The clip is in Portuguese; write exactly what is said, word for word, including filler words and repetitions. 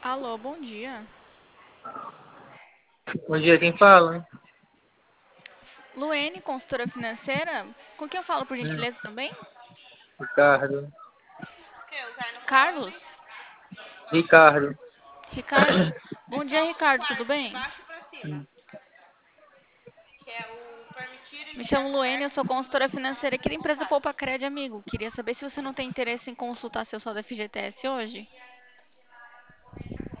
Alô, bom dia. Bom dia, quem fala? Luene, consultora financeira. Com quem eu falo, por Hum, gentileza, também? Ricardo. Carlos? Ricardo. Ricardo? Bom dia, Ricardo, tudo bem? Hum, Me chamo Luene, eu sou consultora financeira aqui da empresa Poupa Cred, amigo. Queria saber se você não tem interesse em consultar seu saldo F G T S hoje.